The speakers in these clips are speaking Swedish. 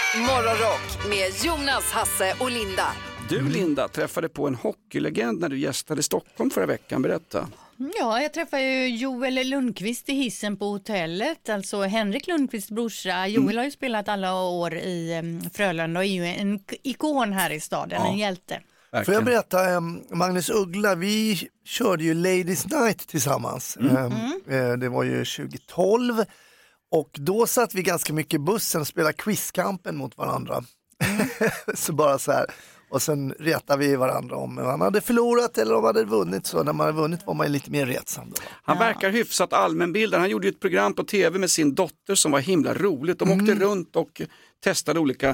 Morgonrock med Jonas, Hasse och Linda. Du Linda träffade på en hockeylegend när du gästade Stockholm förra veckan, berätta. Ja, jag träffade ju Joel Lundqvist i hissen på hotellet, alltså Henrik Lundqvists brorsa. Joel har ju spelat alla år i Frölunda och är ju en ikon här i staden, en hjälte. Verkligen. Får jag berätta, Magnus Uggla, vi körde ju Ladies Night tillsammans. Det var ju 2012 och då satt vi ganska mycket i bussen och spelade quizkampen mot varandra. Så bara så här. Och sen retade vi varandra om man hade förlorat eller om man hade vunnit. Så när man hade vunnit var man lite mer retsam då. Han verkar hyfsat allmänbildad. Han gjorde ju ett program på tv med sin dotter som var himla roligt. De åkte runt och testade olika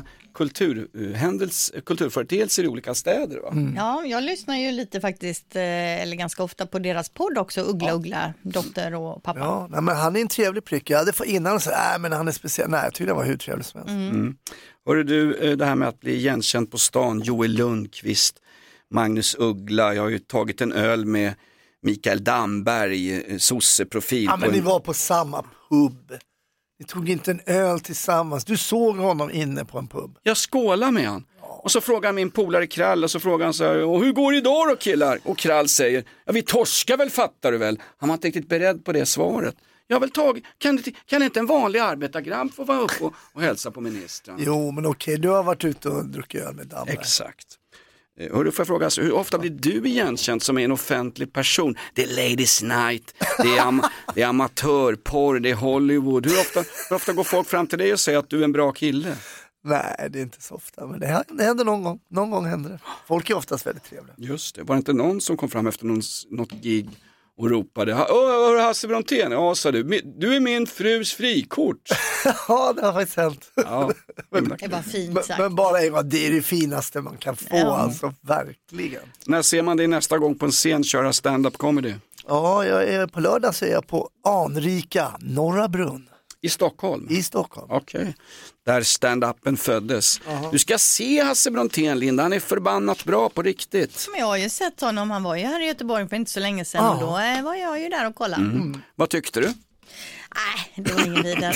kulturföreteelser i olika städer. Va? Ja, jag lyssnar ju lite faktiskt, eller ganska ofta på deras podd också, Uggla, dotter och pappa. Ja, nej, men han är en trevlig prick. Jag hade fått innan så men han är speciell. Nej, jag tycker det var hur trevlig som helst. Hörru du, det här med att bli igenkänd på stan, Joel Lundqvist, Magnus Uggla, jag har ju tagit en öl med Mikael Damberg, sosseprofil. Ja, men ni var på samma pub. Ni tog inte en öl tillsammans. Du såg honom inne på en pub. Jag skålar med han. Och så frågar min polare Krall och så frågar han så här, och hur går det idag då killar? Och Krall säger, ja vi torskar väl, fattar du väl? Han var inte riktigt beredd på det svaret. Jag har väl tagit, kan inte en vanlig arbetargrabb få vara uppe och hälsa på ministern? Jo, men okej, du har varit ute och druckit öl med Damberg. Exakt. Hörru, får jag fråga, alltså, hur ofta blir du igenkänd som en offentlig person? Det är Ladies Night, det är amatörporr, det är Hollywood. Hur ofta går folk fram till dig och säger att du är en bra kille? Nej, det är inte så ofta, men det händer någon gång. Någon gång händer det. Folk är oftast väldigt trevliga. Just det, var det inte någon som kom fram efter något gig och ropade, Hasse Brontén, ja sa du är min frus frikort. Ja, det har faktiskt hänt. Ja, det var fint sagt. Men bara det är det finaste man kan få, alltså verkligen. När ser man dig nästa gång på en scen köra stand-up comedy? Ja, på lördag så är jag på Anrika, Norra Brunn. I Stockholm? I Stockholm. Okej. Där stand-upen föddes. Du ska se Hasse Brontén, Linda. Han är förbannat bra på riktigt. Men jag har ju sett honom. Han var ju här i Göteborg för inte så länge sedan. Och då var jag ju där och kollade. Vad tyckte du? Nej, det var ingen vidare.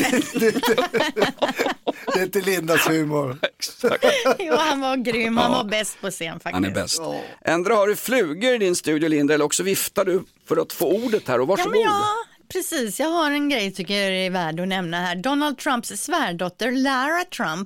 Det är inte Lindas humor. Exakt. Jo, han var grym. Han var bäst på scen faktiskt. Han är bäst. Ändå har du flugor i din studio, Linda, eller också viftar du för att få ordet här. Och varsågod. Precis, jag har en grej tycker jag är värd att nämna här. Donald Trumps svärdotter Lara Trump,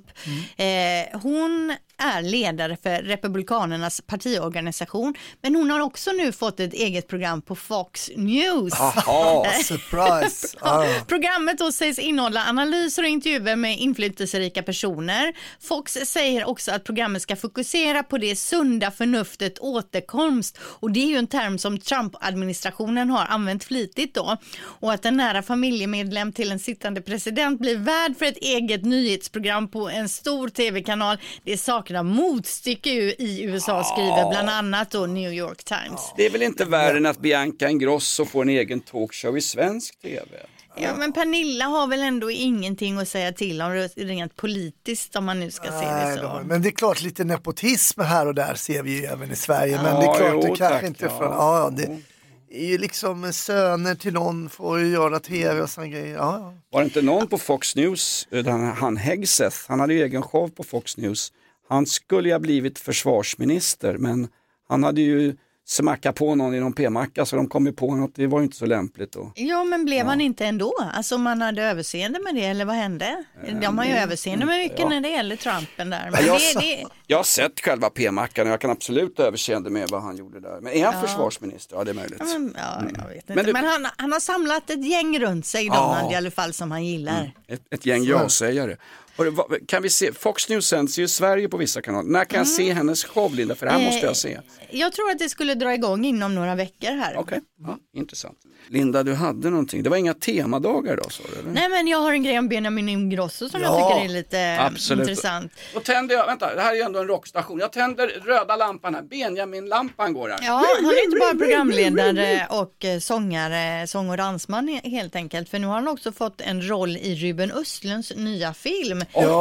hon är ledare för Republikanernas partiorganisation, men hon har också nu fått ett eget program på Fox News. Surprise! Programmet då sägs innehålla analyser och intervjuer med inflytelserika personer. Fox säger också att programmet ska fokusera på det sunda förnuftet återkomst, och det är ju en term som Trump-administrationen har använt flitigt då, och att en nära familjemedlem till en sittande president blir värd för ett eget nyhetsprogram på en stor tv-kanal. Det saknar motstycke i USA, skriver bland annat då New York Times. Det är väl inte värre än att Bianca Ingrosso får en egen talkshow i svensk tv? Ja, men Pernilla har väl ändå ingenting att säga till om rent politiskt, om man nu ska se det så. Men det är klart, lite nepotism här och där ser vi ju även i Sverige. Men det är klart, det kanske inte från... det är ju liksom söner till någon får ju göra tv och sån grejer. Var det inte någon på Fox News, han Hegseth, han hade ju egen show på Fox News. Han skulle ju ha blivit försvarsminister, men han hade ju smackat på någon i någon p-macka, så de kom ju på något, det var ju inte så lämpligt då. Ja, men blev han inte ändå? Alltså man hade överseende med det, eller vad hände? De har ju överseende med mycket när det gäller Trumpen där. Men jag har sett själva p-mackan och jag kan absolut överseende med vad han gjorde där. Men är han försvarsminister? Ja, det är möjligt. Jag vet inte. Men han har samlat ett gäng runt sig, Donald, i alla fall, som han gillar. Ett gäng ja-sägare. Kan vi se, Fox News sänds ju i Sverige på vissa kanaler. När kan jag se hennes show, Linda? För det här måste jag se. Jag tror att det skulle dra igång inom några veckor här. Okej, intressant. Linda, du hade någonting. Det var inga temadagar då, sa du? Eller? Nej, men jag har en grej om Benjamin Ingrosso som jag tycker är lite intressant. Då tänder jag, vänta, det här är ju ändå en rockstation. Jag tänder röda lampan här. Benjamin-lampan går här. Ja, han är inte bara programledare och sång- och dansman helt enkelt. För nu har han också fått en roll i Ruben Östlunds nya film.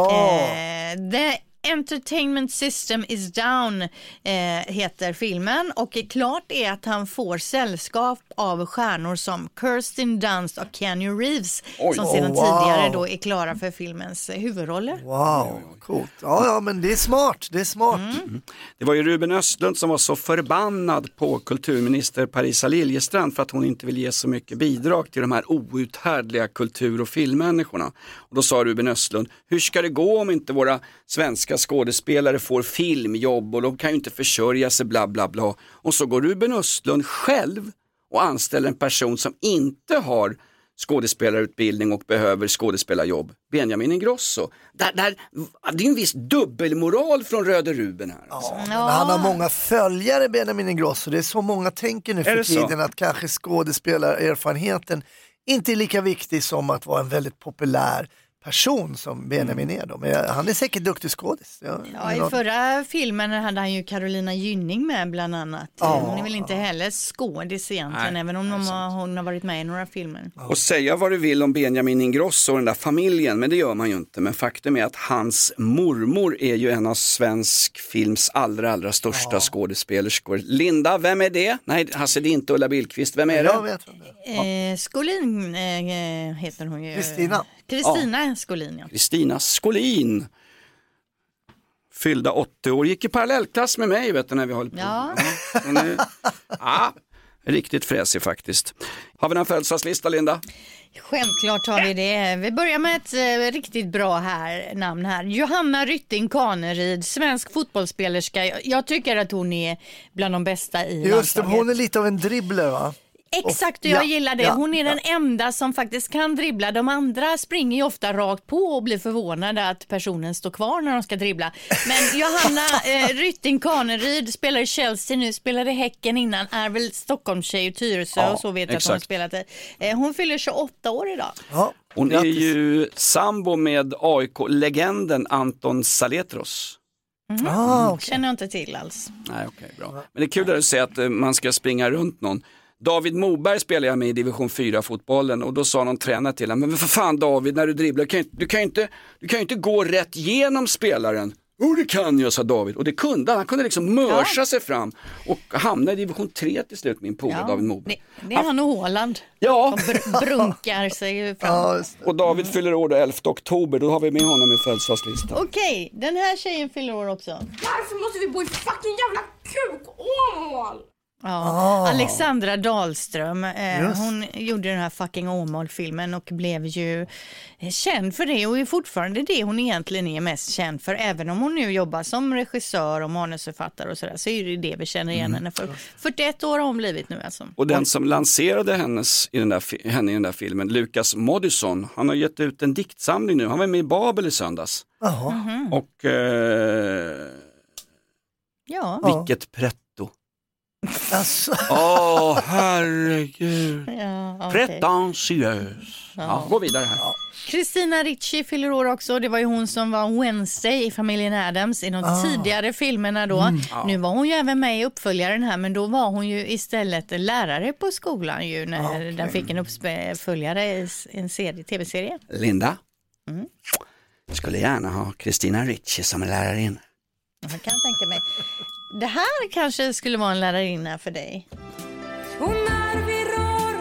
The Entertainment System is Down heter filmen, och klart är att han får sällskap av stjärnor som Kirsten Dunst och Keanu Reeves som sedan tidigare då är klara för filmens huvudroller. Wow, coolt. Ja, men det är smart. Det var ju Ruben Östlund som var så förbannad på kulturminister Parisa Liljestrand för att hon inte vill ge så mycket bidrag till de här outhärdliga kultur- och filmmänniskorna. Och då sa Ruben Östlund, hur ska det gå om inte våra svenska skådespelare får filmjobb och de kan ju inte försörja sig bla bla bla. Och så går Ruben Östlund själv och anställer en person som inte har skådespelarutbildning och behöver skådespelarjobb. Benjamin Ingrosso. Det är en viss dubbelmoral från Röde Ruben här. Alltså. Men han har många följare, Benjamin Ingrosso. Det är så många tänker nu för tiden att kanske skådespelarerfarenheten inte är lika viktig som att vara en väldigt populär person som Benjamin är då. Men han är säkert duktig skådis. Ja, i förra filmen hade han ju Carolina Gynning med bland annat. Hon är väl inte heller skådis egentligen, även om hon har varit med i några filmer. Och säga vad du vill om Benjamin Ingrosso och den där familjen, men det gör man ju inte. Men faktum är att hans mormor är ju en av svensk films allra största skådespelerskor. Linda, vem är det? Nej, Hasse, det är inte Ulla Billqvist. Vem är det? Jag vet vem det är. Skolin heter hon ju. Kristina Skolin, ja. Kristina Skolin. Fyllda 80 år. Gick i parallellklass med mig, vet du, när vi höll på. Ja. Riktigt fräsig faktiskt. Har vi någon födelsedagslista, Linda? Självklart har vi det. Vi börjar med ett riktigt bra namn här. Johanna Rytting Kaneryd, svensk fotbollsspelerska. Jag tycker att hon är bland de bästa i landslaget. Hon är lite av en dribbler, va? Exakt, jag gillar det. Hon är den enda som faktiskt kan dribbla. De andra springer ju ofta rakt på och blir förvånade att personen står kvar när de ska dribbla. Men Johanna Rytting Kaneryd spelar i Chelsea nu, spelade i Häcken innan, är väl Stockholmstjej och Tyresö och så vet jag att hon har spelat det. Hon fyller 28 år idag. Ja, hon är ju sambo med AIK-legenden Anton Saletros. Känner jag inte till alls. Nej, okej, bra. Men det är kul att säga att man ska springa runt någon. David Moberg spelar jag med i division 4-fotbollen och då sa någon tränare till honom, men för fan David, när du dribblar, du kan ju inte gå rätt genom spelaren. Det kan jag, sa David. Och det kunde han kunde liksom mörsa sig fram och hamna i division 3 till slut, min polare David Moberg. Det är han och Håland. Ja. Som brunkar sig fram. Och David fyller år 11 oktober, då har vi med honom i födelsedagslistan. Okej, den här tjejen fyller år också. Varför måste vi bo i fucking jävla kuk-Åmål? Ja, Alexandra Dahlström, hon gjorde den här fucking Åmål-filmen och blev ju känd för det och är fortfarande det hon egentligen är mest känd för. Även om hon nu jobbar som regissör och manusförfattare och sådär, så är det det vi känner igen henne för. 41 år har hon blivit nu alltså. Och den som lanserade henne i den där filmen, Lukas Moodysson, han har gett ut en diktsamling nu. Han var med i Babel i söndags. Och vilket pretto. Alltså. Herregud. Pretentiös. Gå vidare här. Christina Ricci fyller år också. Det var ju hon som var Wednesday i familjen Addams i de tidigare filmerna då. Nu var hon ju även med i uppföljaren här, men då var hon ju istället lärare på skolan ju när den fick en uppföljare i en tv-serie. Linda, jag skulle gärna ha Christina Ricci som lärarinna. Jag kan tänka mig. Det här kanske skulle vara en lärarinna för dig. Och när vi rör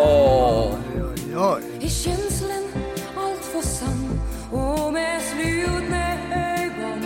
Oj. är känslan allt för sann och med slutna ögon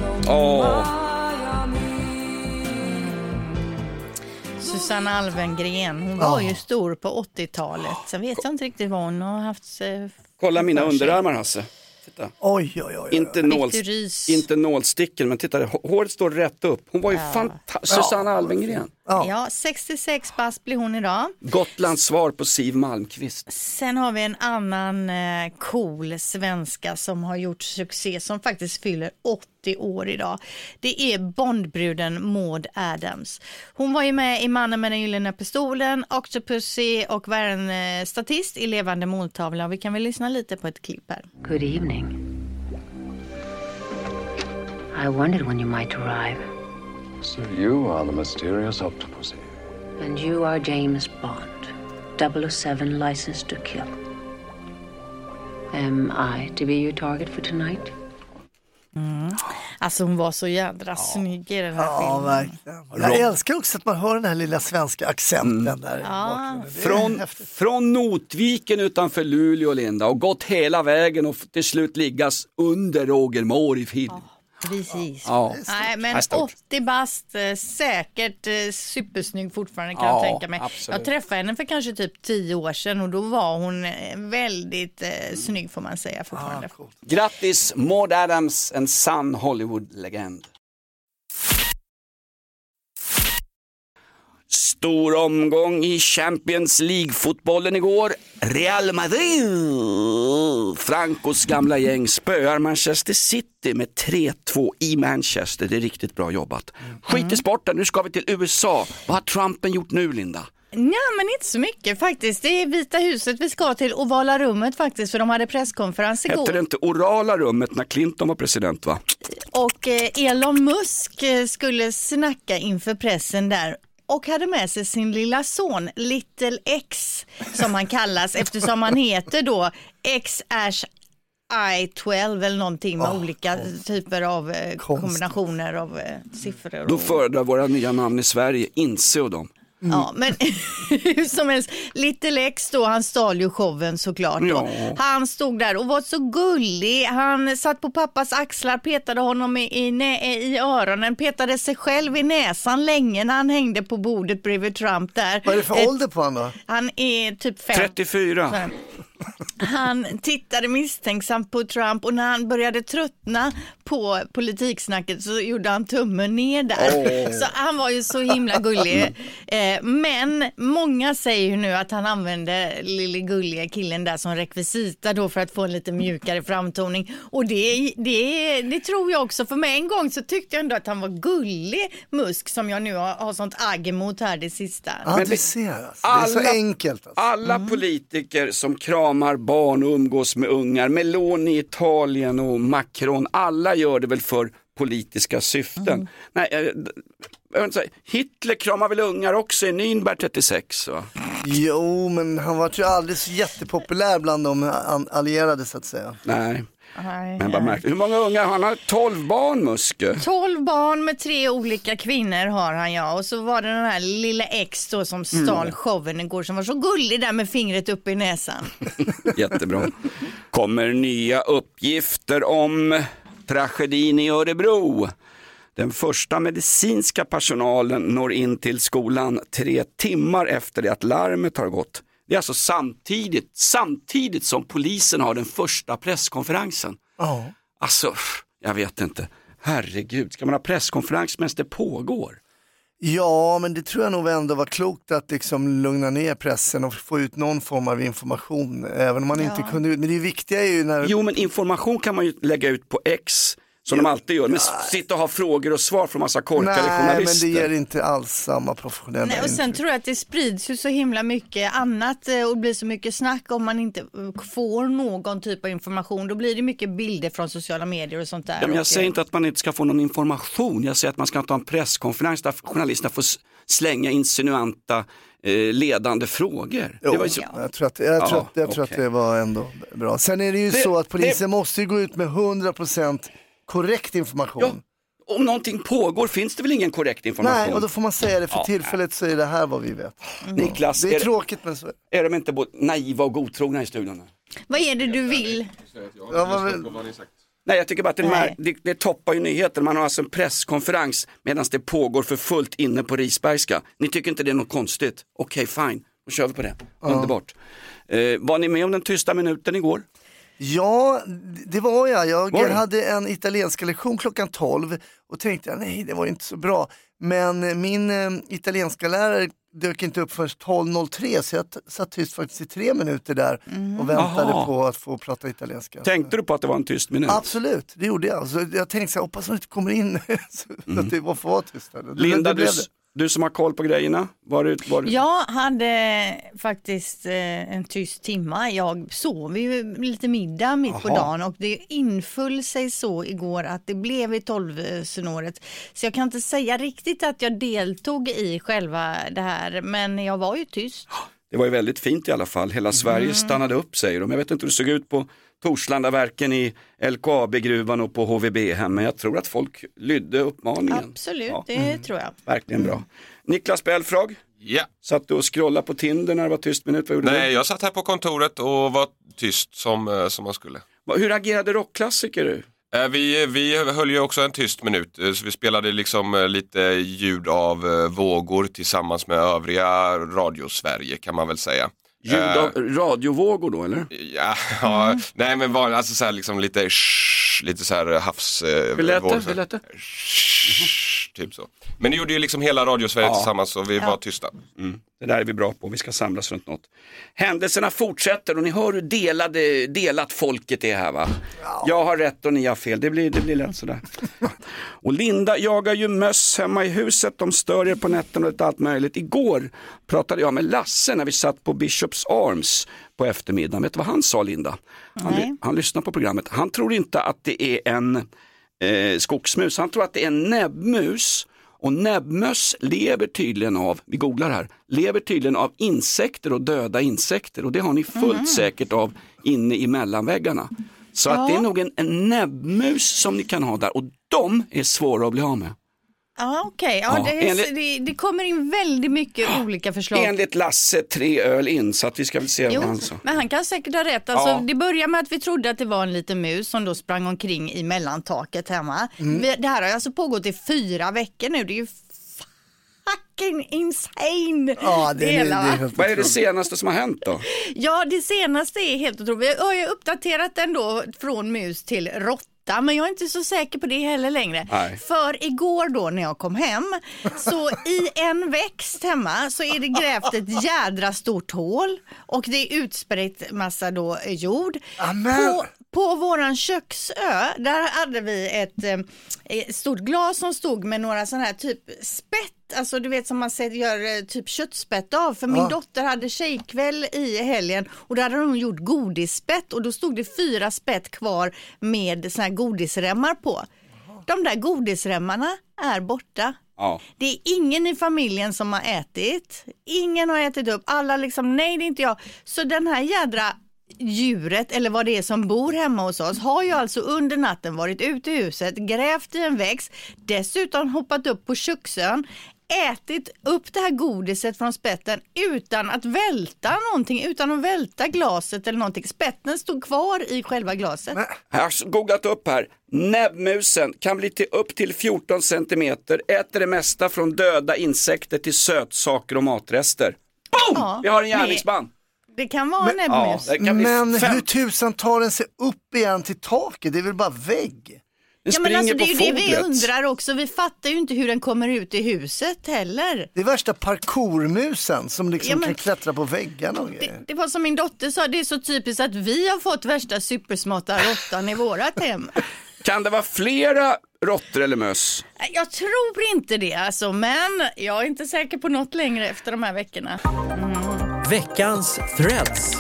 Susanne Alvengren, hon var ju stor på 80-talet. Så vet jag inte riktigt vad hon har haft. Kolla mina underarmar, Hasse. Titta. Oj. Inte nålsticken, men titta, håret står rätt upp. Hon var ju fantastisk. Susanne Alvengren. Ja, 66 bast blir hon idag. Gotlands svar på Siv Malmqvist. Sen har vi en annan cool svenska som har gjort succé, som faktiskt fyller 80 år idag. Det är Bondbruden Maud Adams. Hon var ju med i Mannen med den gyllene pistolen, Octopussy och var en statist i Levande måltavla. Vi kan väl lyssna lite på ett klipp här. Good evening. I wondered when you might arrive. So you are the mysterious Octopussy. And you are James Bond, 007 licensed to kill. Am I to be your target for tonight? Alltså hon var så jädra snygg i den här Ja, filmen. verkligen. Jag älskar också att man hör den här lilla svenska accenten där i bakgrunden. Det är häftigt. Från Notviken utanför Luleå, Linda, och gått hela vägen och till slut liggas under Roger Moore i film. Precis. Ja. Nej, men Ja, stort. 80 bast, säkert supersnygg fortfarande kan jag tänka mig. Absolut. Jag träffade henne för kanske typ 10 år sedan och då var hon väldigt snygg får man säga fortfarande. Grattis Maud Adams, en sann Hollywood-legend. Stor omgång i Champions League-fotbollen igår. Real Madrid, Francos gamla gäng, spöar Manchester City med 3-2 i Manchester. Det är riktigt bra jobbat. Skit i sporten, nu ska vi till USA. Vad har Trumpen gjort nu, Linda? Ja, men inte så mycket faktiskt. Det är Vita huset vi ska till, Ovala rummet faktiskt, för de hade presskonferens igår. Hette det inte Orala rummet när Clinton var president, va? Och Elon Musk skulle snacka inför pressen där. Och hade med sig sin lilla son, Little X, som han kallas, eftersom han heter då X-I-12 eller någonting med olika typer av kombinationer av siffror. Då föredrar våra nya namn i Sverige, inse och dem. Ja, men hur som helst, Little X då, han stal ju showen såklart. Ja. Han stod där och var så gullig. Han satt på pappas axlar, petade honom i öronen, petade sig själv i näsan länge när han hängde på bordet bredvid Trump där. Vad är det för ålder på han då? Han är typ 5. 34. Han tittade misstänksamt på Trump och när han började tröttna på politiksnacket så gjorde han tummen ner där. Så han var ju så himla gullig. Men många säger ju nu att han använde lille gulliga killen där som rekvisita då för att få en lite mjukare framtoning. Och det tror jag också. För mig en gång så tyckte jag ändå att han var gullig, Musk, som jag nu har sånt agg emot här det sista. Ja, Men du ser alltså. Det är så enkelt. Alltså. Alla politiker som kramar barn och umgås med ungar, Meloni i Italien och Macron, alla gör det väl för politiska syften. Nej, Hitler kramar väl ungar också i Nürnberg 36, va? Jo, men han var ju aldrig så jättepopulär bland de allierade så att säga. Nej. Men bara märkligt. Hur många ungar har han? Har 12 barn, Musk? 12 barn med 3 olika kvinnor har han, ja. Och så var det den här lilla X då som stal showen igår som var så gullig där med fingret upp i näsan. Jättebra. Kommer nya uppgifter om tragedin i Örebro. Den första medicinska personalen når in till skolan 3 timmar efter det att larmet har gått. Det är alltså samtidigt som polisen har den första presskonferensen. Ja. Alltså, jag vet inte. Herregud, ska man ha presskonferens medan det pågår? Ja, men det tror jag nog ändå var klokt att liksom lugna ner pressen och få ut någon form av information. Även om man inte kunde, men det viktiga är ju när... Jo, men information kan man ju lägga ut på X som de alltid gör. Men sitta och ha frågor och svar från massa korkade journalister. Nej, men det ger inte alls samma professionella Nej, och sen tror jag att det sprids ju så himla mycket annat och blir så mycket snack om man inte får någon typ av information. Då blir det mycket bilder från sociala medier och sånt där. Ja, men jag säger inte att man inte ska få någon information. Jag säger att man ska ta en presskonferens där journalisterna får slänga insinuanta ledande frågor. Jo, det var ju så... Jag tror att det var ändå bra. Sen är det ju så att polisen måste ju gå ut med 100% korrekt information. Ja, om någonting pågår finns det väl ingen korrekt information? Nej, och då får man säga det. För tillfället så är det här vad vi vet. Niklas, det är tråkigt, men så är de inte både naiva och godtrogna i studion? Vad är det du vill? Nej, jag tycker bara att det toppar ju nyheter. Man har alltså en presskonferens medan det pågår för fullt inne på Risbergska. Ni tycker inte det är något konstigt? Okej, fine. Då kör vi på det. Underbart. Var ni med om den tysta minuten igår? Ja, det var jag. Jag hade en italienska lektion klockan 12 och tänkte nej, det var inte så bra. Men min italienska lärare dök inte upp först 12.03 så jag satt tyst faktiskt i 3 minuter där och väntade på att få prata italienska. Tänkte du på att det var en tyst minut? Absolut, det gjorde jag. Så jag tänkte så här, hoppas att det inte kommer in så att det var för tyst. Linda, du som har koll på grejerna, var Jag hade faktiskt en tyst timma. Jag sov ju lite middag mitt på dagen och det inföll sig så igår att det blev i 12-snåret. Så jag kan inte säga riktigt att jag deltog i själva det här, men jag var ju tyst. Det var ju väldigt fint i alla fall. Hela Sverige stannade upp, säger de. Jag vet inte hur det såg ut på Torslandaverken i LKAB-gruvan och på HVB hemma. Jag tror att folk lydde uppmaningen. Absolut, det tror jag. Verkligen bra. Niklas Belfrag, satt du och scrollade på Tinder när det var tyst minut? Vad gjorde Nej, jag satt här på kontoret och var tyst som man skulle. Hur agerade rockklassiker du? Vi höll ju också en tyst minut, så vi spelade liksom lite ljud av vågor tillsammans med övriga Radio-Sverige kan man väl säga. Ljud av radiovågor då, eller? Ja, nej men alltså så här liksom lite så här havs... Hur lät det? Typ så. Men det gjorde ju liksom hela Radio-Sverige tillsammans och vi var tysta. Det där är vi bra på, vi ska samlas runt något. Händelserna fortsätter och ni hör hur delat folket är här, va? Jag har rätt och ni har fel, det blir lätt sådär. Och Linda jagar ju möss hemma i huset, de stör er på nätten och allt möjligt. Igår pratade jag med Lasse när vi satt på Bishops Arms på eftermiddagen. Vet du vad han sa, Linda? Han lyssnar på programmet. Han tror inte att det är en skogsmus, han tror att det är en näbbmus. Och näbbmöss lever tydligen av insekter och döda insekter. Och det har ni fullt säkert av inne i mellanväggarna. Så att det är nog en näbbmus som ni kan ha där. Och de är svåra att bli av med. Ja, okej. Det kommer in väldigt mycket olika förslag. Enligt Lasse 3 öl in, så att vi ska väl se vad han sa. Men han kan säkert ha rätt. Alltså, det börjar med att vi trodde att det var en liten mus som då sprang omkring i mellantaket hemma. Det här har alltså pågått i 4 veckor nu. Det är ju fucking insane. Ja, vad är det senaste som har hänt då? Ja, det senaste är helt otroligt. Jag har uppdaterat den då från mus till råtta. Men jag är inte så säker på det heller längre. Nej. För igår då när jag kom hem, så i en växt hemma så är det grävt ett jädra stort hål. Och det är utspritt massa då jord. På våran köksö, där hade vi ett stort glas som stod med några sådana här typ spett. Alltså du vet som man gör typ köttspett av. För min dotter hade tjejkväll i helgen och då hade hon gjort godisspett. Och då stod det 4 spett kvar med såna här godisremmar på. De där godisremmarna är borta. Ja. Det är ingen i familjen som har ätit. Ingen har ätit upp. Alla liksom, nej det är inte jag. Så den här jädra djuret eller vad det är som bor hemma hos oss har ju alltså under natten varit ute i huset, grävt i en växt, dessutom hoppat upp på köksön, ätit upp det här godiset från spetten utan att välta någonting, utan att välta glaset eller någonting. Spetten stod kvar i själva glaset. Jag har googlat upp här. Näbbmusen kan bli upp till 14 centimeter, äter det mesta från döda insekter till sötsaker och matrester. Boom! Ja, vi har en gärningsman. Det kan vara en näbbmus. Men hur tusan tar den sig upp igen till taket? Det är väl bara vägg? Den men alltså, det är ju det vi undrar också. Vi fattar ju inte hur den kommer ut i huset heller. Det är värsta parkourmusen som liksom kan klättra på väggarna och grejer. Det var som min dotter sa, det är så typiskt att vi har fått värsta supersmarta råttan i vårat hem. Kan det vara flera råttor eller möss? Jag tror inte det alltså, men jag är inte säker på något längre efter de här veckorna. Veckans Threads.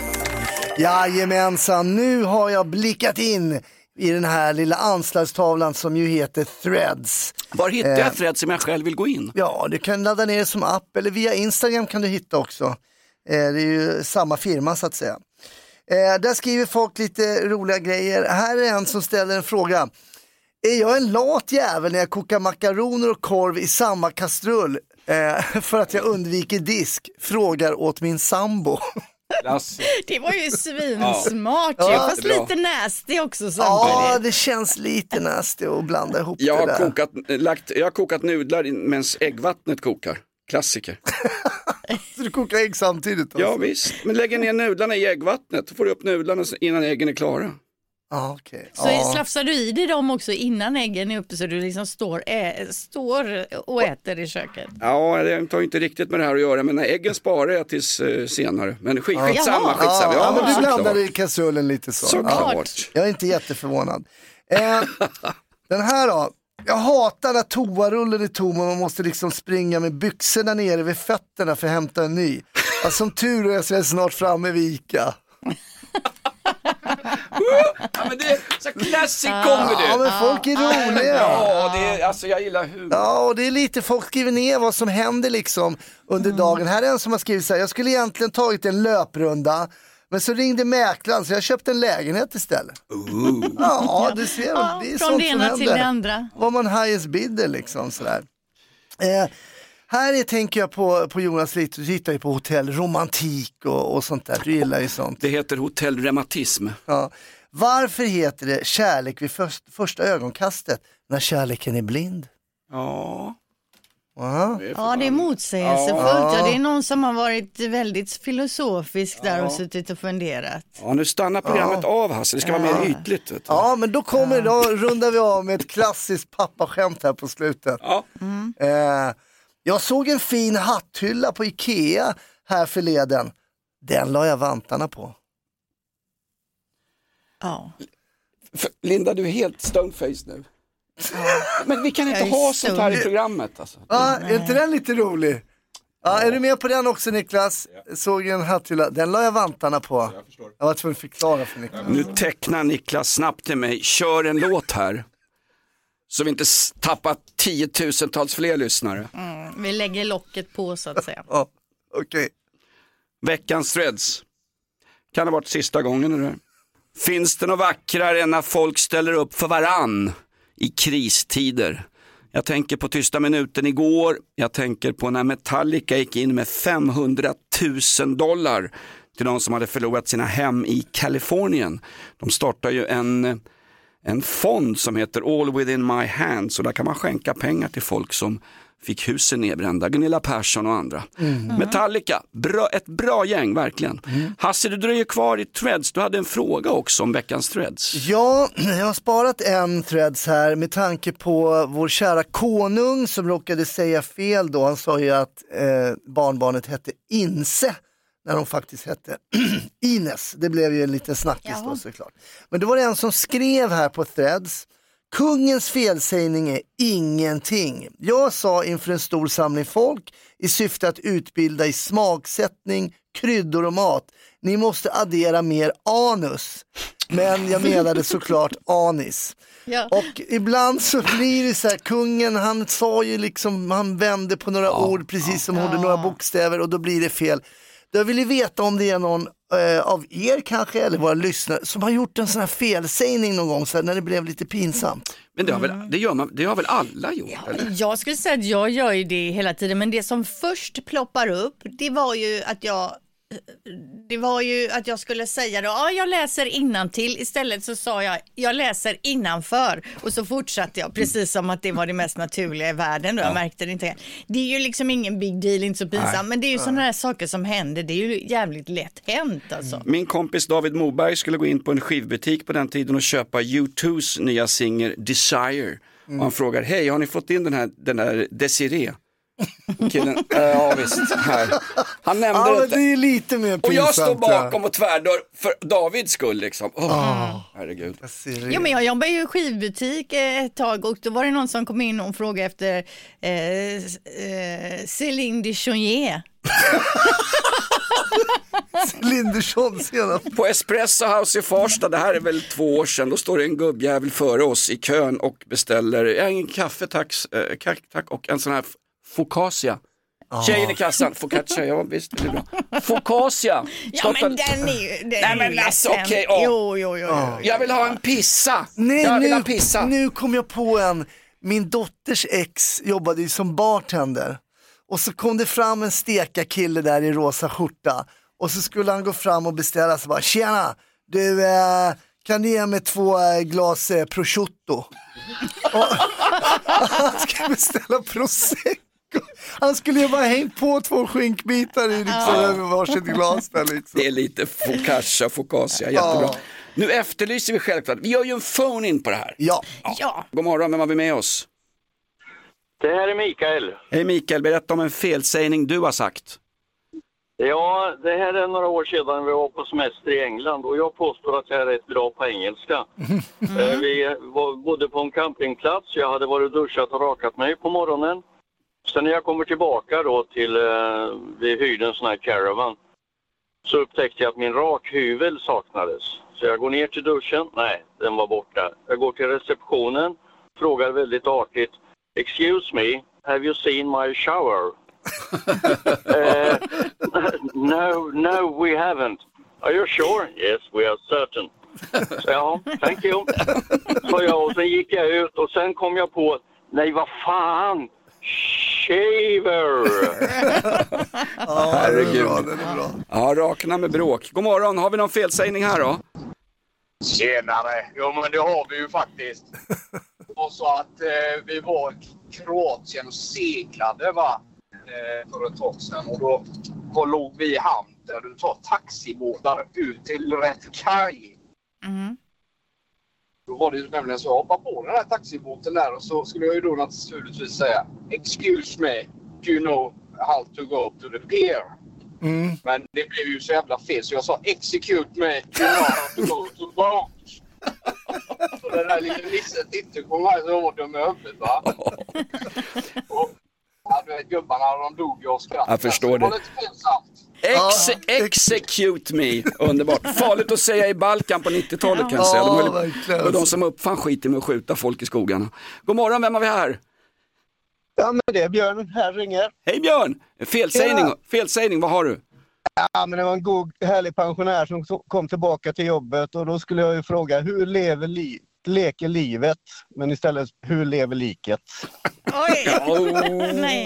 Jajamensan, nu har jag blickat in i den här lilla anslagstavlan som ju heter Threads. Var hittar jag Threads som jag själv vill gå in? Ja, du kan ladda ner det som app eller via Instagram kan du hitta också. Det är ju samma firma så att säga. Där skriver folk lite roliga grejer. Här är en som ställer en fråga. Är jag en lat jävel när jag kokar makaroner och korv i samma kastrull för att jag undviker disk? Frågar åt min sambo. Det var ju svinsmart, fast lite nasty också samtidigt. Ja, det känns lite nasty att blanda ihop jag det där. Jag har kokat nudlar medan äggvattnet kokar. Klassiker. Så du kokar ägg samtidigt? Alltså. Ja visst, men lägger ner nudlarna i äggvattnet. Då får du upp nudlarna innan äggen är klara. Okay. Så slafsar du i dig dem också innan äggen är uppe så du liksom står och äter i köket? Ja, det har inte riktigt med det här att göra, men äggen sparar jag tills senare. Men skitsamma. Ja, men du blandar i kastrullen lite så. Såklart. Jag är inte jätteförvånad. Den här då. Jag hatar när toarullen är tom och man måste liksom springa med byxorna nere vid fötterna för att hämta en ny. Alltså, som tur är så är jag snart framme vid Ica. Ja, men det är så classic comedy. Ja, men folk är roliga. Ja, det är, alltså jag gillar humor. Ja, och det är lite, folk skriver ner vad som händer liksom under dagen. Här är en som har skrivit så här: jag skulle egentligen tagit en löprunda, Men så ringde mäklaren så jag köpte en lägenhet istället. Ja, du ser, det är från sånt det som ena till det händer. andra. Var man highest bidder liksom sådär. Här tänker jag på Jonas lite, du tittar ju på hotellromantik och sånt där, du gillar ju sånt. Det heter hotellrematism. Ja. Varför heter det kärlek vid första ögonkastet när kärleken är blind? Ja. Ja, det är motsägelsefullt. Ja, det är någon som har varit väldigt filosofisk där och suttit och funderat. Ja, nu stannar programmet av, Hasse. Det ska vara mer ytligt. Vet du. Ja, men då rundar vi av med ett klassiskt pappaskämt här på slutet. Ja. Jag såg en fin hatthylla på Ikea här förleden. Den la jag vantarna på. Ja. Linda, du är helt stoneface nu. Men vi kan inte ha sånt här i programmet. Alltså. Ja, är inte den lite rolig? Ja, är du med på den också, Niklas? Såg en hatthylla. Den la jag vantarna på. Jag var tvungen att förklara för Niklas. Nu tecknar Niklas snabbt till mig. Kör en låt här. Så vi inte tappar 10 000-tals fler lyssnare. Vi lägger locket på så att säga. Ja, okej. Veckans threads. Kan det ha varit sista gången eller? Finns det något vackrare än när folk ställer upp för varann i kristider? Jag tänker på tysta minuten igår. Jag tänker på när Metallica gick in med $500,000 till de som hade förlorat sina hem i Kalifornien. De startar ju en fond som heter All Within My Hands, och där kan man skänka pengar till folk som fick husen nedbrända. Gunilla Persson och andra. Metallica, ett bra gäng verkligen. Hasse, du dröjer kvar i threads. Du hade en fråga också om veckans threads. Ja, jag har sparat en threads här med tanke på vår kära konung som råkade säga fel då. Han sa ju att barnbarnet hette Inse när de faktiskt hette Ines. Det blev ju en liten snackis då såklart. Men det var en som skrev här på threads: kungens felsägning är ingenting. Jag sa inför en stor samling folk i syfte att utbilda i smaksättning, kryddor och mat. Ni måste addera mer anus. Men jag menade såklart anis. Ja. Och ibland så blir det så här, kungen han sa ju liksom, han vände på några ord precis som hade några bokstäver och då blir det fel. Jag vill ju veta om det är någon av er kanske eller våra lyssnare som har gjort en sån här felsägning någon gång så här, när det blev lite pinsamt. Men det har väl alla gjort? Ja, eller? jag skulle säga att jag gör ju det hela tiden, men det som först ploppar upp, det var ju att jag skulle säga då, jag läser innantill. Istället så sa jag läser innanför, och så fortsatte jag precis som att det var det mest naturliga i världen då. Jag märkte det inte. Det är ju liksom ingen big deal, inte så pinsamt, men det är ju sådana här saker som händer. Det är ju jävligt lätt hänt alltså. Min kompis David Moberg skulle gå in på en skivbutik på den tiden och köpa U2s nya singel Desire. Och han frågar, hej, har ni fått in den här Desiree? Killen, ja visst, här. Han nämnde men det är lite mer pinsamt. och jag står bakom och tvärdör för Davids skull liksom. Herregud. Jo, men jag jobbar ju i skivbutik ett tag och då var det någon som kom in och frågade efter Céline Dion. Lindersson senast. På Espresso House i Farsta, det här är väl 2 år sedan, då står det en gubbjävel före oss i kön och beställer en kaffe tack och en sån här focaccia. Tjejen i kassan, focaccia, ja visst, det är bra. Focaccia. Ja, men den är ju... Nej men alltså okej. Jo. Jag vill ha en pissa. Nu kom jag på min dotters ex jobbade ju som bartender. Och så kom det fram en stekarkille där i rosa skjorta. Och så skulle han gå fram och beställa så bara, tjena, du kan du ge mig 2 glas prosciutto? Och han skulle beställa prosecco. Han skulle ju bara hängt på 2 skinkbitar i liksom, varsitt glas där liksom. Det är lite focaccia, jättebra. Nu efterlyser vi självklart, vi gör ju en phone in på det här. Ja. God morgon, vem har vi med oss? Det här är Mikael. Hej Mikael, berätta om en felsägning du har sagt. Ja, det här är några år sedan vi var på semester i England och jag påstår att jag är rätt bra på engelska. Vi bodde på en campingplats, jag hade varit duschat och rakat mig på morgonen. Sen när jag kommer tillbaka då till, vi hyrde en sån här caravan, så upptäckte jag att min rakhyvel saknades. Så jag går ner till duschen, nej, den var borta. Jag går till receptionen, frågar väldigt artigt, excuse me, have you seen my shower? No, we haven't. Are you sure? Yes, we are certain. Så ja, thank you. Så ja, och sen gick jag ut och sen kom jag på, nej vad fan, shaver. Herregud. Den är bra. Ja, rakna med bråk. God morgon, har vi någon felsägning här då? Tjenare! Jo men det har vi ju faktiskt. Och så att vi var i Kroatien och seglade för ett tag sedan. Och då låg vi i hamn där du tar taxibåtar ut till rätt kaj. Mm. Då var det ju nämligen så jag hoppade på den här taxibåten där och så skulle jag ju då naturligtvis säga excuse me, do you know how to go to the pier? Mm. Men det blev ju så jävla fel så jag sa execute me, do you know how to go to the boat? Så den där lilla nissen tittade på mig så var dum i huvudet va? Och du vet gubbarna de dog ju av skratt. Jag förstår det. det. Var lite pinsamt. Execute me, underbart. Farligt att säga i Balkan på 90-talet kan jag säga. Det var de som uppfann skiten med att skjuta folk i skogarna. God morgon, vem har vi här? Ja men det är Björn, här ringer. Hej Björn, felsägning, vad har du? Ja men det var en god härlig pensionär som kom tillbaka till jobbet och då skulle jag ju fråga hur leker livet, men istället hur lever liket? Oj! Nej.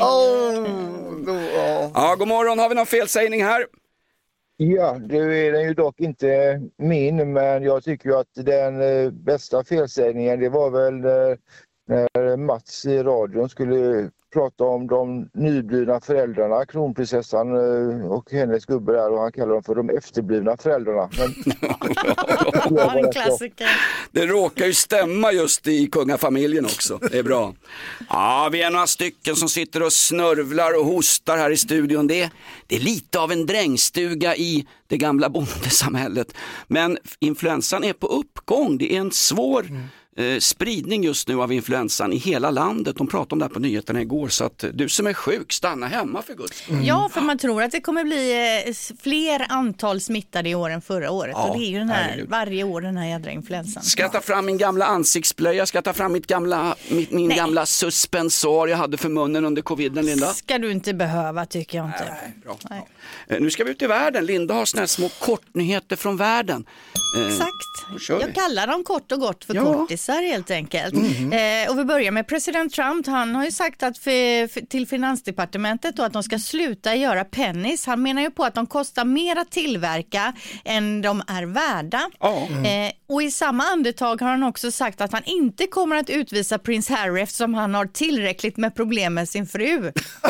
Ja, god morgon, har vi någon felsägning här? Ja, det är den ju dock inte min, men jag tycker ju att den bästa felsägningen det var väl när Mats i radion skulle prata om de nyblivna föräldrarna, kronprinsessan och hennes gubbe där och han kallar dem för de efterblivna föräldrarna. Men... en klassiker. Det råkar ju stämma just i kungafamiljen också, det är bra. Ja, vi är några stycken som sitter och snörvlar och hostar här i studion. Det är lite av en drängstuga i det gamla bondesamhället. Men influensan är på uppgång, det är en svår... spridning just nu av influensan i hela landet. De pratade om det här på nyheterna igår så att du som är sjuk, stanna hemma för guds. Ja, för man tror att det kommer bli fler antal smittade i år än förra året och det är ju den här, varje år den här jädra influensan. Ska jag ta fram min gamla ansiktsblöja, ska jag ta fram min gamla suspensor jag hade för munnen under coviden, Linda? Ska du inte behöva tycker jag inte. Nej, bra. Nej. Nu ska vi ut i världen. Linda har såna här små kortnyheter från världen. Exakt. Jag kallar dem kort och gott för kortisar helt enkelt. Och vi börjar med president Trump. Han har ju sagt att till Finansdepartementet då, att de ska sluta göra pennies. Han menar ju på att de kostar mer att tillverka än de är värda. Och i samma andetag har han också sagt att han inte kommer att utvisa prins Harry eftersom han har tillräckligt med problem med sin fru.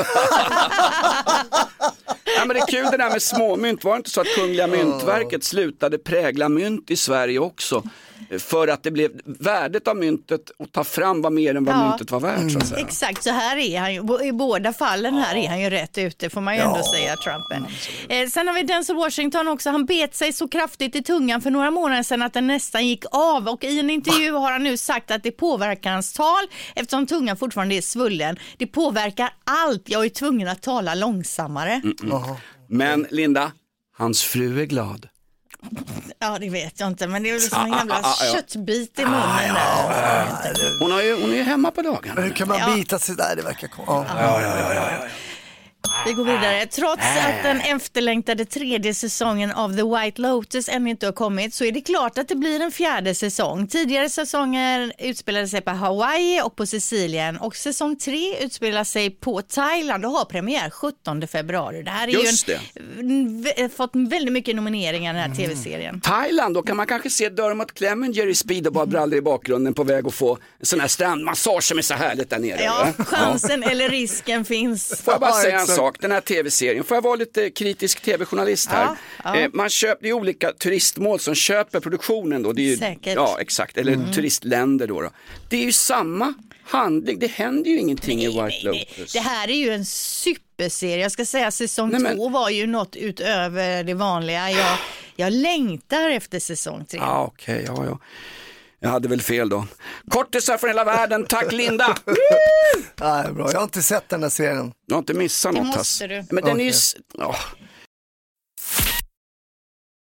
Ja, men det är kul det där med småmynt. Var det inte så att Kungliga Myntverket slutade prägla mynt i Sverige också? För att det blev värdet av myntet och ta fram var mer än vad myntet var värt så att säga. Exakt, så här är han ju, i båda fallen här är han ju rätt ute får man ju ändå säga Trumpen. Sen har vi Denzel Washington också, han bet sig så kraftigt i tungan för några månader sedan att den nästan gick av och i en intervju har han nu sagt att det påverkar hans tal eftersom tungan fortfarande är svullen. Det påverkar allt, jag är tvungen att tala långsammare. Men Linda, hans fru är glad. Ja, det vet jag inte, men det är väl som en jävla köttbit i munnen där. Hon är ju hemma på dagarna. Men hur kan man bita sig där? Det verkar konstigt. Vi går vidare. Trots att den efterlängtade 3:e säsongen av The White Lotus ännu inte har kommit så är det klart att det blir en 4:e säsong. Tidigare säsonger utspelade sig på Hawaii och på Sicilien och säsong 3 utspelar sig på Thailand och har premiär 17 februari. Det här är ju fått väldigt mycket nomineringar den här tv-serien. Thailand, då kan man kanske se Dermot Clemenger i speedobrallor i bakgrunden på väg att få en sån här strandmassage som är så härligt där nere. Ja, chansen eller risken finns. Får jag bara säga en sak, den här tv-serien, får jag vara lite kritisk tv-journalist här? Man köper ju olika turistmål som köper produktionen då. Det är ju, säkert. Ja, exakt, eller turistländer då. Det är ju samma handling, det händer ju ingenting i White Lotus. Det här är ju en superserie, jag ska säga säsong 2 var ju något utöver det vanliga. Jag längtar efter säsong 3. Ja, okej, ja. Jag hade väl fel då. Kortisar från hela världen, tack Linda! Ja, bra. Jag har inte sett den här serien. Du har inte missat något. Det måste du. Men den är ju...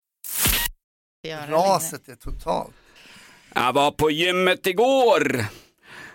Raset är totalt. Jag var på gymmet igår.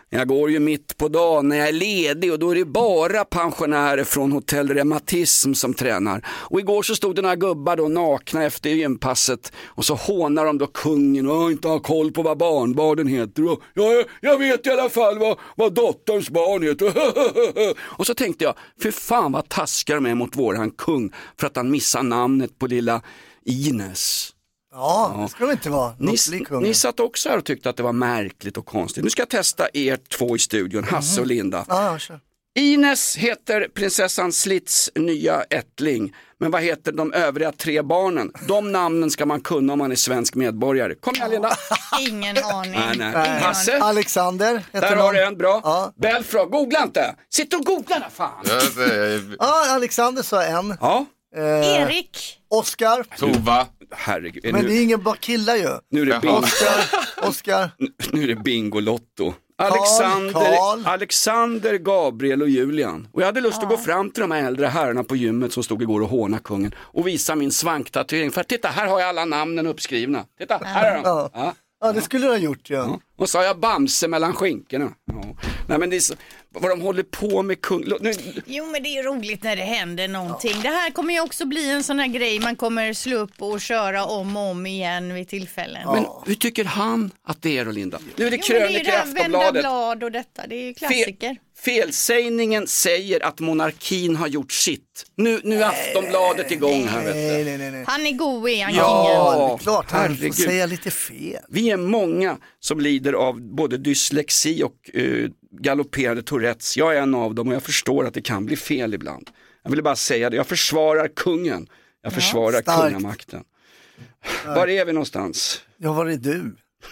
Jag går ju mitt på dagen när jag är ledig och då är det bara pensionärer från Hotell Reumatism som tränar. Och igår så stod det några gubbar då nakna efter gympasset och så hånar de då kungen och inte har koll på vad barnbarnen heter. Och, jag vet i alla fall vad dotterns barn heter. Och så tänkte jag, för fan vad taskar de är mot våran kung för att han missar namnet på lilla Ines. Ja, det ska de inte vara. Ni satt också här och tyckte att det var märkligt och konstigt. Nu ska jag testa er två i studion, Hasse och Linda. Ja, kör. Ines heter prinsessan Slits nya ättling. Men vad heter de övriga 3 barnen? De namnen ska man kunna om man är svensk medborgare. Kom igen, Linda. Ingen aning. Nej. Hasse? Alexander. Där har du en, bra. Ja. Belfrage, googla inte. Sitt och googla där, fan. Ja, Alexander sa en. Ja. Erik. Oskar. Tova. Herregud. Men det är ingen bara killar ju. Nu är det bingo. Oskar. Nu är det Bingolotto. Carl. Alexander, Gabriel och Julian. Och jag hade lust att gå fram till de här äldre herrarna på gymmet som stod igår och håna kungen och visa min svanktatuering. För titta, här har jag alla namnen uppskrivna. Titta, här är de. Ja, det skulle du ha gjort, ja. Och så har jag Bamse mellan skinkorna. Ja. Nej, men det är så, vad de håller på med kung... Jo, men det är ju roligt när det händer någonting. Det här kommer ju också bli en sån här grej man kommer slå upp och köra om och om igen vid tillfällen. Men hur tycker han att det är då, Linda? Nu är det krönikor i Aftonbladet. Vända blad och detta, det är ju klassiker. Felsägningen säger att monarkin har gjort sitt. Nu är Aftonbladet igång här, vet du. Nej. Han är god, är han kingen? Ja, det är klart han får säga lite fel. Vi är många som lider av både dyslexi och galopperande Tourettes. Jag är en av dem och jag förstår att det kan bli fel ibland. Jag vill bara säga det, jag försvarar kungen. Jag försvarar kungamakten. Var är vi någonstans? Ja, var är du?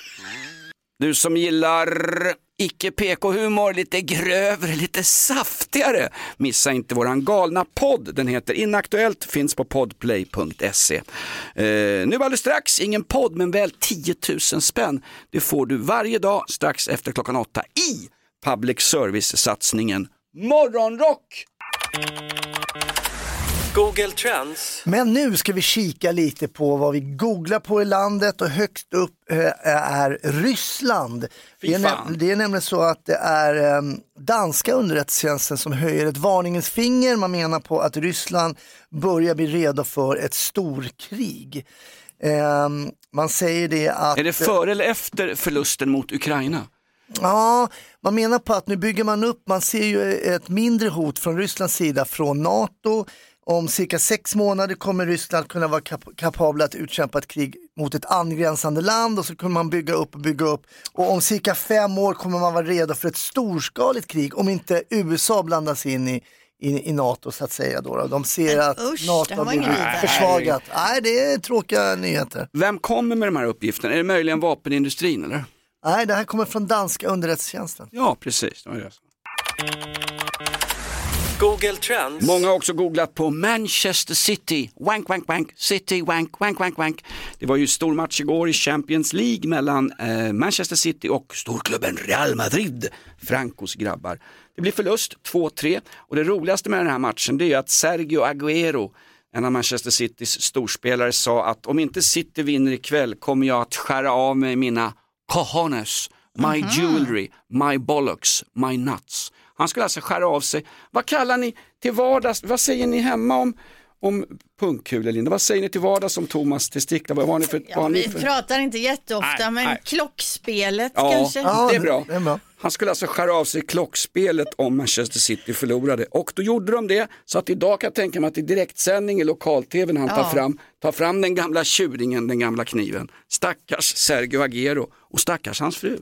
Du som gillar icke PK-humor, lite grövre, lite saftigare. Missa inte våran galna podd. Den heter Inaktuellt, finns på podplay.se. Nu alldeles strax, ingen podd men väl 10 000 spänn. Det får du varje dag strax efter klockan 8 i public service-satsningen Morgonrock. Google Trends. Men nu ska vi kika lite på vad vi googlar på i landet och högst upp är Ryssland. Det är nämligen så att det är danska underrättelsetjänsten som höjer ett varningens finger. Man menar på att Ryssland börjar bli redo för ett storkrig. Man säger det att... Är det före eller efter förlusten mot Ukraina? Ja, man menar på att nu bygger man upp, man ser ju ett mindre hot från Rysslands sida från NATO. Om cirka 6 månader kommer Ryssland kunna vara kapabla att utkämpa ett krig mot ett angränsande land och så kommer man bygga upp. Och om cirka 5 år kommer man vara redo för ett storskaligt krig om inte USA blandas in i NATO så att säga. Då. De ser att NATO har blivit försvagat. Nej, det är tråkiga nyheter. Vem kommer med de här uppgifterna? Är det möjligen vapenindustrin eller? Nej, det här kommer från danska underrättelsetjänsten. Ja, precis. Det var det. Google Trends. Många har också googlat på Manchester City. Wank, wank, wank. City, wank, wank, wank, wank. Det var ju stor match igår i Champions League mellan Manchester City och storklubben Real Madrid. Francos grabbar. Det blir förlust, 2-3. Och det roligaste med den här matchen det är att Sergio Agüero, en av Manchester Citys storspelare, sa att om inte City vinner ikväll kommer jag att skära av mig mina cojones, my jewelry, my bollocks, my nuts. Han skulle alltså skära av sig. Vad kallar ni till vardags? Vad säger ni hemma om pungkulor, Linda? Vad säger ni till vardags om Thomas testiklar? Vad har ni för, vi pratar inte jätteofta, men klockspelet kanske. Ja, det är bra. Han skulle alltså skära av sig klockspelet om Manchester City förlorade. Och då gjorde de det. Så att idag kan jag tänka mig att i direktsändning i lokal-tv när han tar fram den gamla tjuringen, den gamla kniven. Stackars Sergio Agüero och stackars hans fru.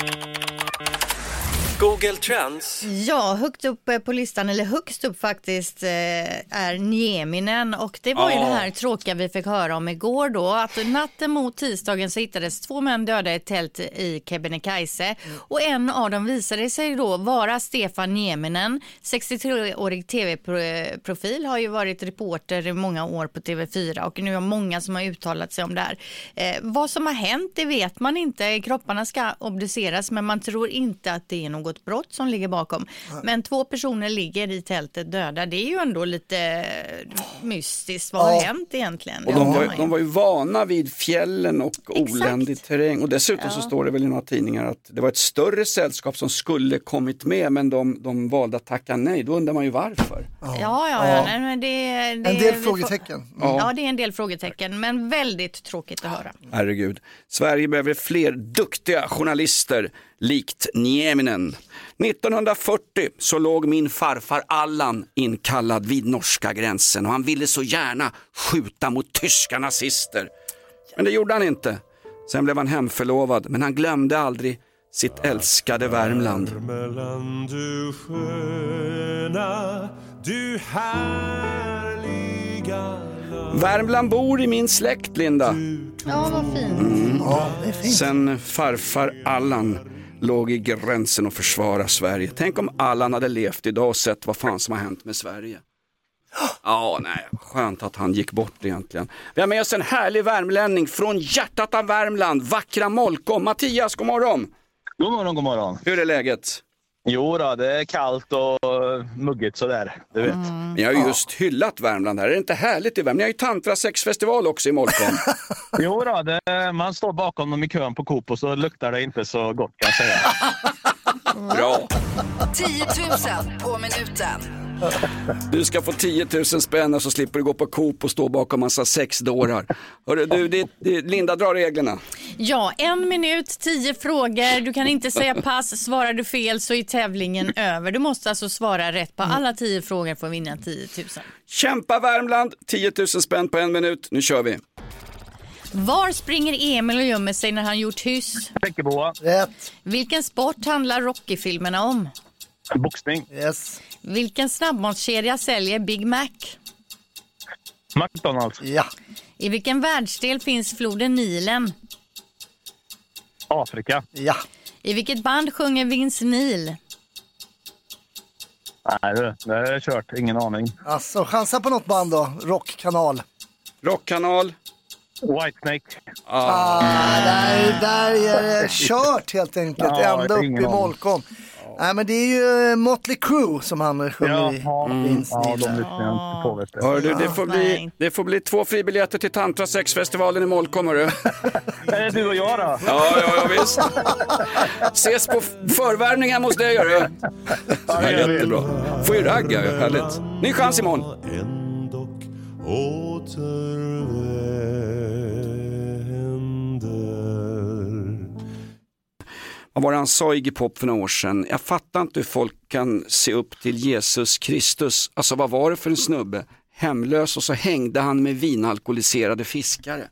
Google Trends. Ja, högt upp på listan, eller högst upp faktiskt, är Nieminen. Och det var ju det här tråkiga vi fick höra om igår då. Att natten mot tisdagen så hittades 2 män döda i ett tält i Kebnekaise. Och en av dem visade sig då vara Stefan Nieminen. 63-årig tv-profil, har ju varit reporter i många år på TV4. Och nu är många som har uttalat sig om det här. Vad som har hänt, det vet man inte. Kropparna ska obduceras, men man tror inte att det är något något brott som ligger bakom. Men 2 personer ligger i tältet döda. Det är ju ändå lite mystiskt. Vad har hänt egentligen? Och de var ju vana vid fjällen och oländig terräng. Och dessutom så står det väl i några tidningar att det var ett större sällskap som skulle kommit med, men de valde att tacka nej. Då undrar man ju varför. Nej, men det en del frågetecken. Ja, det är en del frågetecken, men väldigt tråkigt att höra. Herregud. Sverige behöver fler duktiga journalister likt Nieminen. 1940 så låg min farfar Allan inkallad vid norska gränsen och han ville så gärna skjuta mot tyska nazister. Men det gjorde han inte. Sen blev han hemförlovad, men han glömde aldrig sitt älskade Värmland. Värmeland, du sköna, du härliga. Värmland bor i min släkt, Linda. Ja, vad fint. Ja, det är fint. Sen farfar Allan låg i gränsen och försvara Sverige. Tänk om Allan hade levt idag och sett vad fan som har hänt med Sverige. Skönt att han gick bort egentligen. Vi har med oss en härlig värmlänning från hjärtat av Värmland, vackra Molkom. Mattias, god morgon. God morgon. Hur är läget? Jo då, det är kallt och muggigt sådär, du vet. Ni har ju just hyllat Värmland här. Är det inte härligt i Värmland? Ni har ju Tantra sexfestival också i Molkom. Jo då, man står bakom dem i kön på Coop och så luktar det inte så gott, kan jag säga. Bra. 10 000 på minuten. Du ska få 10 000 spänn och så slipper du gå på Coop och stå bakom massa sexdårar. Hörru, Linda, drar reglerna. Ja, 1 minut, 10 frågor. Du kan inte säga pass. Svarar du fel så är tävlingen över. Du måste alltså svara rätt på alla 10 frågor för att vinna 10 000. Kämpa Värmland, 10 000 spänn på 1 minut. Nu kör vi. Var springer Emil och gömmer sig när han gjort hyss? Bäckeboa. Rätt. Vilken sport handlar Rocky-filmerna om? Boxning. Yes. Vilken snabbmatskedja säljer Big Mac? McDonald's. Ja. I vilken världsdel finns floden Nilen? Afrika. Ja. I vilket band sjunger Vince Neil? Nej, det har jag kört. Ingen aning. Alltså, chansa på något band då. Rockkanal. Rockkanal. Whitesnake. Där är det kört helt enkelt. Ända upp i Molkom. Nej, men det är ju Motley Crue som han sjunger i. De lyssnar jag inte på, vet du. Hör du, det får bli 2 fribiljetter till Tantra sexfestivalen i Molkom, hörru. Är det du och jag då? Ja, visst. Ses på förvärmningen hos dig, hörru. Ja, jättebra. Får ju ragga, härligt. Ny chans imorgon. Ändock återvänder. Vad var det han sa Iggy Pop för några år sedan? Jag fattar inte hur folk kan se upp till Jesus Kristus. Alltså vad var det för en snubbe? Hemlös och så hängde han med vinalkoholiserade fiskare.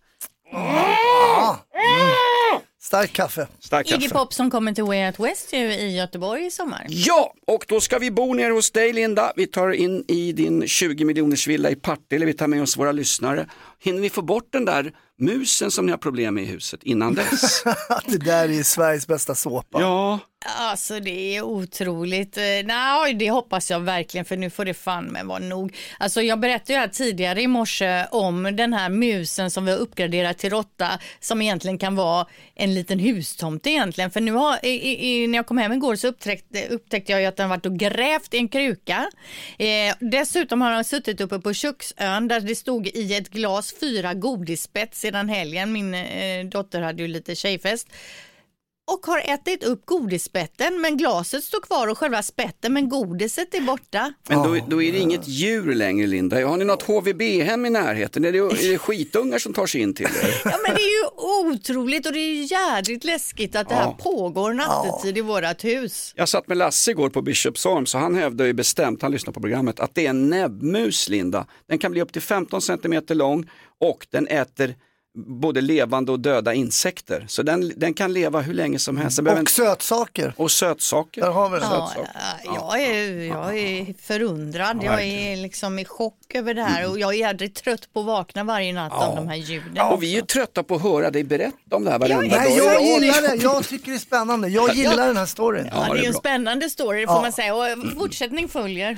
Stark kaffe. Iggy Pop som kommer till Way Out West i Göteborg i sommar. Ja, och då ska vi bo ner hos dig, Linda. Vi tar in i din 20 miljoners villa i Partille. Vi tar med oss våra lyssnare. Hinner vi få bort den där musen som ni har problem med i huset innan dess? Det där är Sveriges bästa såpa. Ja. Alltså det är otroligt. Nej, det hoppas jag verkligen, för nu får det fan med vara nog. Alltså jag berättade ju här tidigare i morse om den här musen som vi har uppgraderat till råtta, som egentligen kan vara en liten hustomt egentligen. För nu när jag kom hem igår så upptäckte jag ju att den varit och grävt i en kruka. Dessutom har han suttit uppe på köksön där det stod i ett glas 4 godisspett sedan helgen. Min dotter hade ju lite tjejfest. Och har ätit upp godisspetten, men glaset står kvar och själva spetten, men godiset är borta. Men då är det inget djur längre, Linda. Har ni något HVB-hem i närheten? Är det skitungar som tar sig in till er? Ja, men det är ju otroligt och det är ju jävligt läskigt att det här pågår nattetid i vårat hus. Jag satt med Lasse igår på Bishopsholm, så han hävdar ju bestämt, han lyssnar på programmet, att det är en näbbmus, Linda. Den kan bli upp till 15 centimeter lång och den äter både levande och döda insekter. Så den kan leva hur länge som helst. Och sötsaker. Och sötsaker. Där har vi Jag är förundrad. Jag är liksom i chock över det här. Och jag är aldrig trött på att vakna varje natt av de här ljuden. Och vi är ju trötta på att höra dig berätta om det här varenda dag. Nej, jag gillar det. Jag tycker det är spännande. Jag gillar den här storyn. Ja, det är en spännande story, får man säga. Och fortsättning följer.